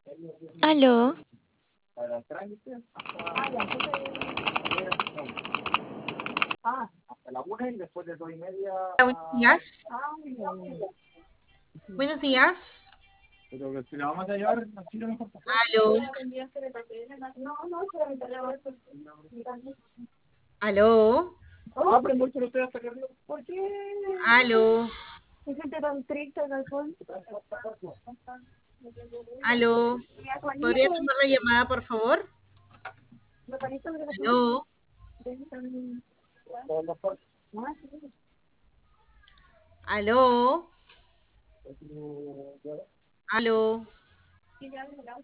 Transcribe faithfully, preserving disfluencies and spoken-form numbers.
Aló, Hola, buenos días. Buenos días. Aló. Aló. Ah, pero mucho lo estoy hasta acá arriba. ¿Por qué? Aló. ¿Qué gente tan triste, Alfonso? Aló. Mi Juanito, ¿Podría tomar la llamada, por favor? mi Juanito, mi Aló. Aló. Aló.